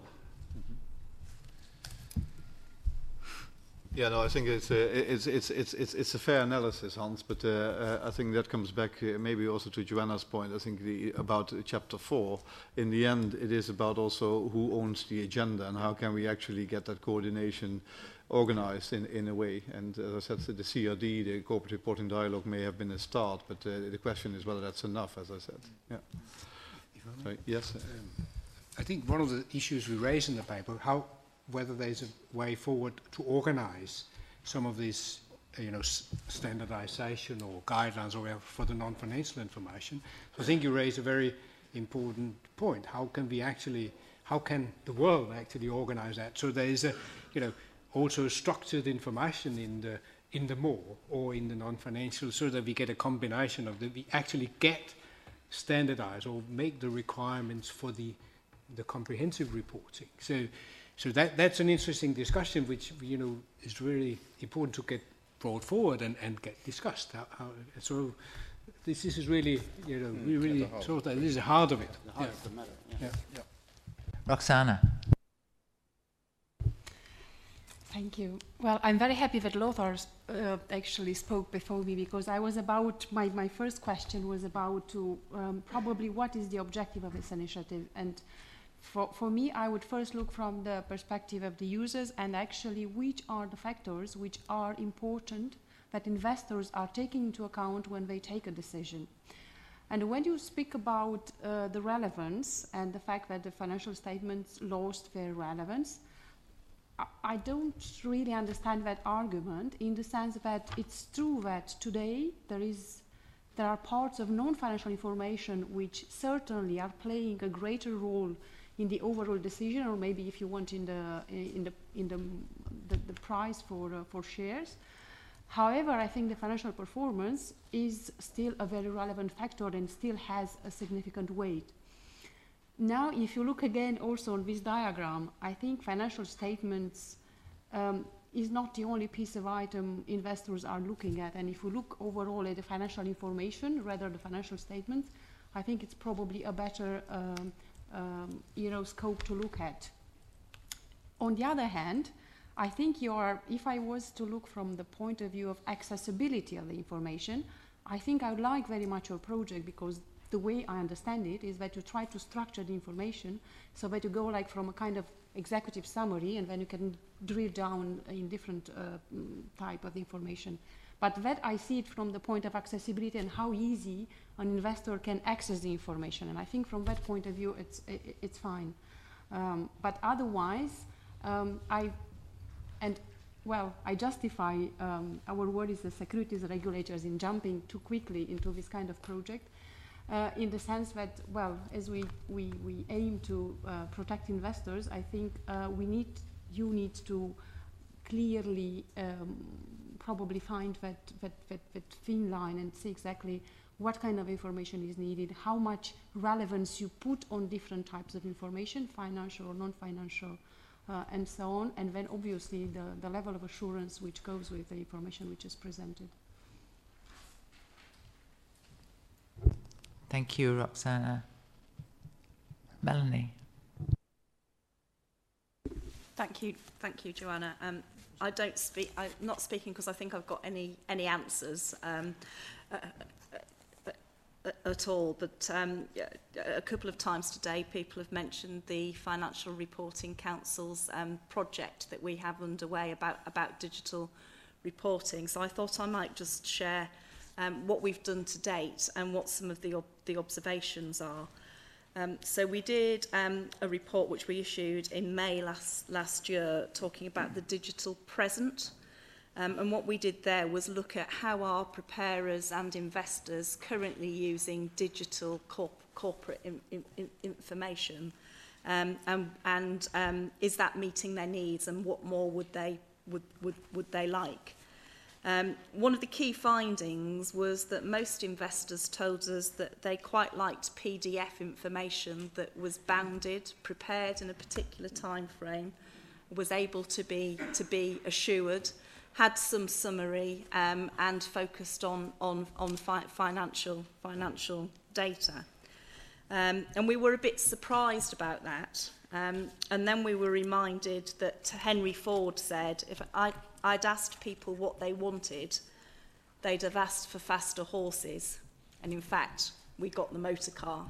Speaker 3: Yeah, no, I think it's, uh, it's, it's, it's, it's, it's a fair analysis, Hans, but uh, uh, I think that comes back uh, maybe also to Joanna's point. I think the, about uh, chapter four, in the end, it is about also who owns the agenda and how can we actually get that coordination organized in, in a way. And as I said, the C R D, the Corporate Reporting Dialogue, may have been a start, but uh, the question is whether that's enough, as I said. Yeah. Sorry, yes?
Speaker 5: Um, I think one of the issues we raise in the paper, how whether there's a way forward to organize some of this, uh, you know, s standardization or guidelines or whatever for the non-financial information. So I think you raise a very important point. How can we actually, how can the world actually organize that? So there is a, you know, also structured information in the in the more or in the non-financial, so that we get a combination of that. We actually get standardized or make the requirements for the the comprehensive reporting. So. So that, that's an interesting discussion, which, you know, is really important to get brought forward and, and get discussed. How, how, so this is really, you know,
Speaker 3: Mm,
Speaker 5: we really
Speaker 3: at the heart.
Speaker 5: thought that this is the heart of it.
Speaker 4: The heart
Speaker 5: Yeah.
Speaker 4: of the matter. Yeah.
Speaker 5: Yeah.
Speaker 1: Roxana.
Speaker 10: Thank you. Well, I'm very happy that Lothar uh, actually spoke before me, because I was about, my, my first question was about to um, probably what is the objective of this initiative. And for, for me, I would first look from the perspective of the users and actually which are the factors which are important that investors are taking into account when they take a decision. And when you speak about uh, the relevance and the fact that the financial statements lost their relevance, I don't really understand that argument, in the sense that it's true that today there is, there are parts of non-financial information which certainly are playing a greater role in the overall decision, or maybe, if you want, in the in the in the the, the price for uh, for shares. However, I think the financial performance is still a very relevant factor and still has a significant weight. Now, if you look again also on this diagram, I think financial statements um, is not the only piece of item investors are looking at. And if you look overall at the financial information, rather the financial statements, I think it's probably a better um, um, you know, scope to look at. On the other hand, I think you are, if I was to look from the point of view of accessibility of the information, I think I would like very much your project, because the way I understand it is that you try to structure the information so that you go like from a kind of executive summary, and then you can drill down in different uh, type of information. But that I see it from the point of accessibility and how easy an investor can access the information. And I think from that point of view, it's, it, it's fine. Um, but otherwise, um, I, and well, I justify um, our worries as securities regulators in jumping too quickly into this kind of project. Uh, in the sense that, well, as we, we, we aim to uh, protect investors, I think uh, we need, you need to clearly um, probably find that, that, that, that thin line and see exactly what kind of information is needed, how much relevance you put on different types of information, financial or non-financial, uh, and so on, and then obviously the, the level of assurance which goes with the information which is presented.
Speaker 1: Thank you, Roxana. Melanie.
Speaker 11: Thank you, thank you, Joanna. Um, I don't speak. I'm not speaking because I think I've got any any answers um, uh, uh, uh, at all. But um, a couple of times today, people have mentioned the Financial Reporting Council's um, project that we have underway about about digital reporting. So I thought I might just share Um, what we've done to date and what some of the, ob the observations are. Um, so we did um, a report which we issued in May last, last year talking about the digital present. Um, and what we did there was look at how are preparers and investors currently using digital corp corporate in, in, information, um, and, and um, is that meeting their needs, and what more would they, would, would, would they like? Um, one of the key findings was that most investors told us that they quite liked P D F information that was bounded, prepared in a particular time frame, was able to be to be assured, had some summary, um, and focused on on on fi financial financial data. Um, and we were a bit surprised about that. Um, and then we were reminded that Henry Ford said, if I I'd asked people what they wanted, they'd have asked for faster horses. And in fact, we got the motor car.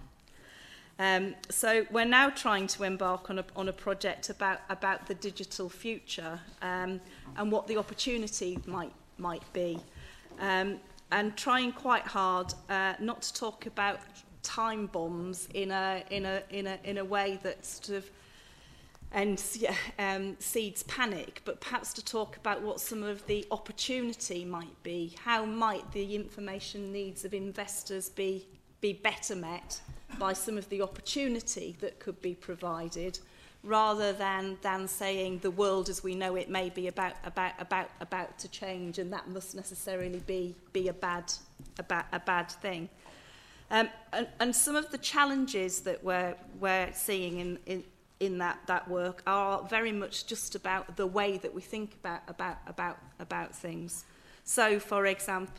Speaker 11: Um, so we're now trying to embark on a, on a project about, about the digital future um, and what the opportunity might, might be. Um, and trying quite hard uh, not to talk about time bombs in a, in a, in a, in a way that sort of and um, seeds panic, but perhaps to talk about what some of the opportunity might be. How might the information needs of investors be, be better met by some of the opportunity that could be provided, rather than, than saying the world as we know it may be about, about, about, about to change, and that must necessarily be, be a, bad, a, ba a bad thing. Um, and, and some of the challenges that we're, we're seeing in, in in that, that work are very much just about the way that we think about, about, about, about things. So, for example,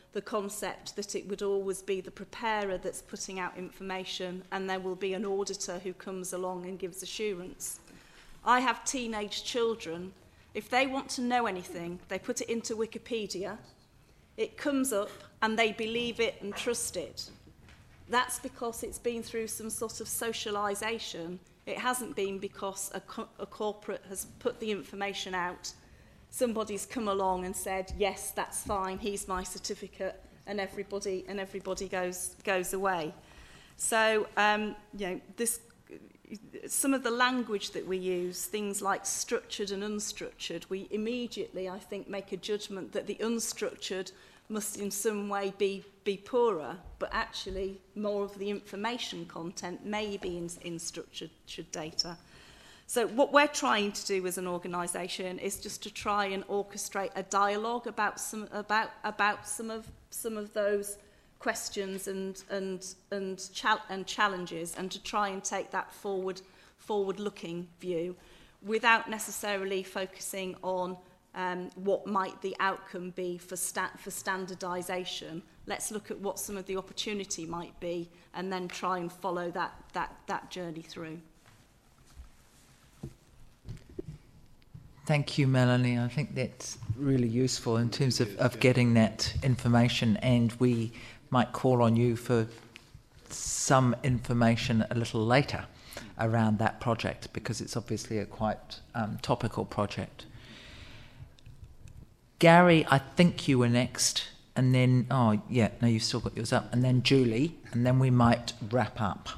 Speaker 11: the concept that it would always be the preparer that's putting out information and there will be an auditor who comes along and gives assurance. I have teenage children. If they want to know anything, they put it into Wikipedia, it comes up and they believe it and trust it. That's because it's been through some sort of socialisation. It hasn't been because a, co a corporate has put the information out. Somebody's come along and said, yes, that's fine, here's my certificate, and everybody, and everybody goes, goes away. So, um, you know, this, some of the language that we use, things like structured and unstructured, we immediately, I think, make a judgment that the unstructured must in some way be, be poorer, but actually more of the information content may be in, in structured data. So what we're trying to do as an organisation is just to try and orchestrate a dialogue about some about about some of some of those questions and and and, chal and challenges, and to try and take that forward forward-looking view, without necessarily focusing on um, what might the outcome be for sta for standardisation. Let's look at what some of the opportunity might be, and then try and follow that that that journey through.
Speaker 1: Thank you, Melanie. I think that's really useful in terms of, of getting that information, and we might call on you for some information a little later around that project, because it's obviously a quite um, topical project. Gary, I think you were next, and then, oh yeah, no, you've still got yours up, and then Julie, and then we might wrap up.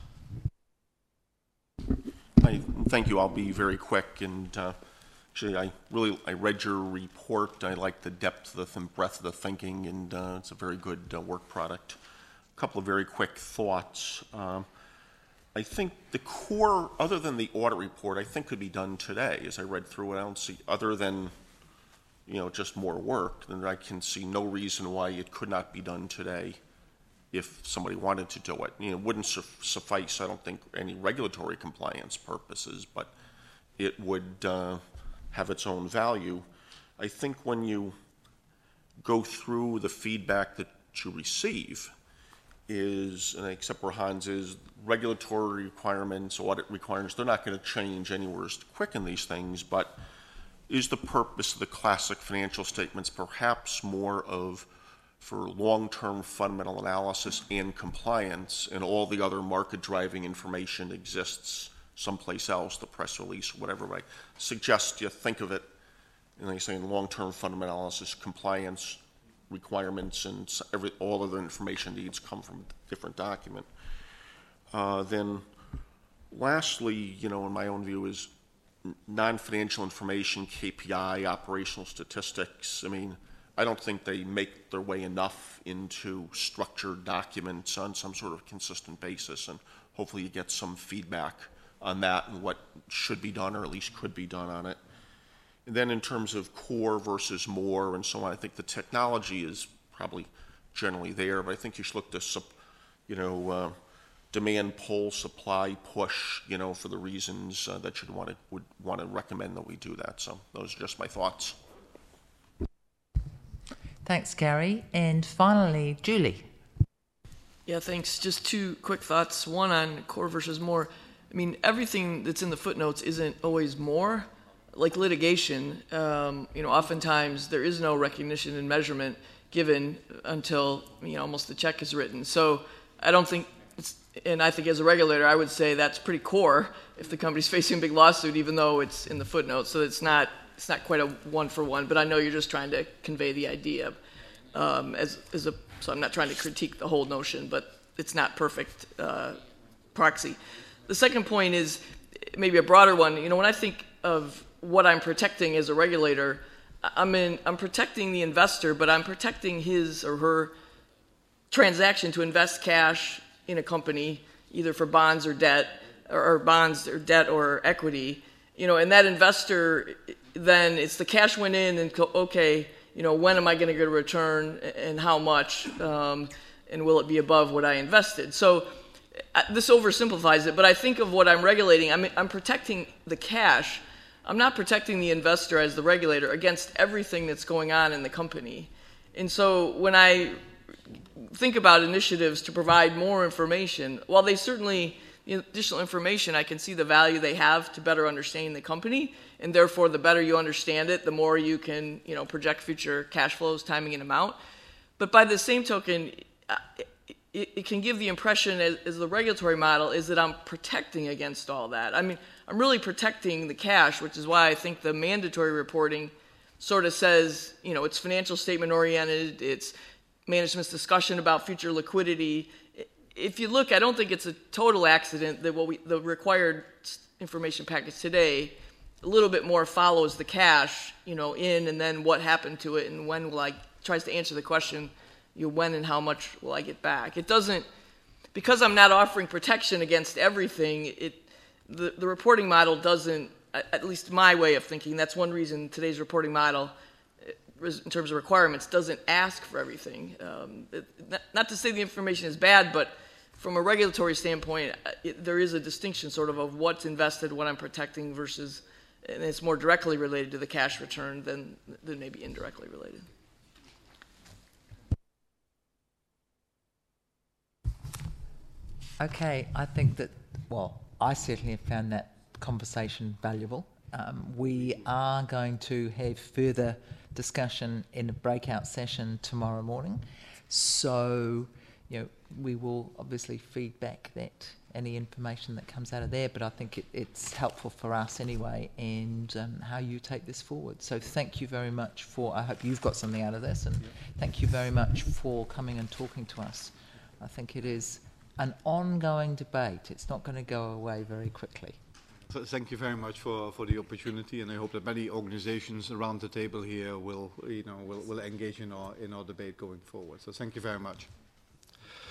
Speaker 12: I, thank you. I'll be very quick, and uh, actually, I really I read your report. I like the depth of the breadth of the thinking, and uh, it's a very good uh, work product. A couple of very quick thoughts. Um, I think the core, other than the audit report, I think could be done today. As I read through it, I don't see, other than you know just more work, then I can see no reason why it could not be done today if somebody wanted to do it. You know, it wouldn't su suffice, I don't think, any regulatory compliance purposes, but it would uh, have its own value. I think when you go through the feedback that you receive is, and except where Hans is, regulatory requirements, audit requirements, they're not going to change anywhere to quicken these things, but is the purpose of the classic financial statements perhaps more of for long-term fundamental analysis and compliance, and all the other market-driving information exists someplace else, the press release, whatever. I suggest you think of it, and they say in long-term fundamental analysis, compliance requirements, and every, all other information needs come from a different document. Uh, then, lastly, you know, in my own view, is non-financial information, K P I, operational statistics. I mean, I don't think they make their way enough into structured documents on some sort of consistent basis, and hopefully you get some feedback on that and what should be done, or at least could be done on it. And then in terms of core versus more and so on, I think the technology is probably generally there, but I think you should look to, you know, uh, demand pull, supply push, you know, for the reasons uh, that you'd want to would want to recommend that we do that. So those are just my thoughts.
Speaker 1: Thanks, Gary. And finally, Julie.
Speaker 13: Yeah, thanks. Just two quick thoughts. One on core versus more. I mean, everything that's in the footnotes isn't always more. Like litigation, um, you know, oftentimes there is no recognition and measurement given until, you know, almost the check is written. So I don't think, it's, and I think as a regulator, I would say that's pretty core if the company's facing a big lawsuit, even though it's in the footnotes. So it's not, it's not quite a one for one, but I know you're just trying to convey the idea um, as, as a, so I'm not trying to critique the whole notion, but it's not perfect uh, proxy. The second point is maybe a broader one. You know, when I think of what I'm protecting as a regulator, I'm in, I'm protecting the investor, but I'm protecting his or her transaction to invest cash in a company, either for bonds or debt, or, or bonds or debt or equity. You know, and that investor, then it's the cash went in and go, okay, you know, when am I going to get a return and how much, um, and will it be above what I invested? So uh, this oversimplifies it, but I think of what I'm regulating. I'm, I'm protecting the cash. I'm not protecting the investor as the regulator against everything that's going on in the company. And so when I think about initiatives to provide more information, while they certainly, you know, additional information, I can see the value they have to better understanding the company, and therefore the better you understand it, the more you can, you know, project future cash flows, timing, and amount. But by the same token, it, it can give the impression as, as the regulatory model is that I'm protecting against all that. I mean, I'm really protecting the cash, which is why I think the mandatory reporting sort of says, you know, it's financial statement oriented, it's management's discussion about future liquidity. If you look, I don't think it's a total accident that what we, the required information package today, a little bit more follows the cash, you know, in and then what happened to it and when will I, tries to answer the question, you know, when and how much will I get back. It doesn't, because I'm not offering protection against everything, it, the, the reporting model doesn't, at least my way of thinking, that's one reason today's reporting model, in terms of requirements, doesn't ask for everything. Um, it, not, not to say the information is bad, but from a regulatory standpoint, it, there is a distinction sort of of what's invested, what I'm protecting versus, and it's more directly related to the cash return than, than maybe indirectly related.
Speaker 1: Okay, I think that, well, I certainly have found that conversation valuable. Um, we are going to have further discussion in a breakout session tomorrow morning. So, you know, we will obviously feed back that any information that comes out of there, but I think it, it's helpful for us anyway, and um, how you take this forward. So thank you very much for, I hope you've got something out of this, and thank you very much for coming and talking to us. I think it is an ongoing debate. It's not going to go away very quickly.
Speaker 3: So thank you very much for, for the opportunity, and I hope that many organizations around the table here will, you know, will, will engage in our, in our debate going forward. So thank you very much.